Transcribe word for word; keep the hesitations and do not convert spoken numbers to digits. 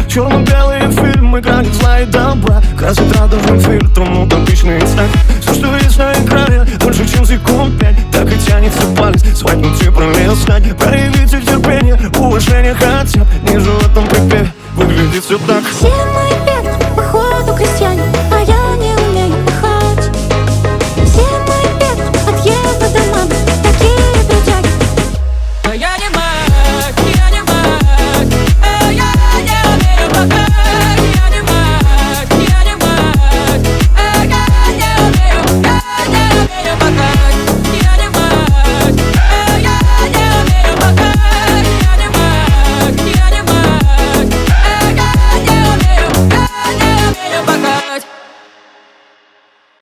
Черно-белые фильмы гранит зла и добра, красит радужным фильтром утопичный инстинкт. Все, что есть на экране, дольше, чем секунд пять. Так и тянется палец, свайпнуть и пролистать. Проявите терпение, уважение хотят. Ниже в этом припеве выглядит все так. Все мы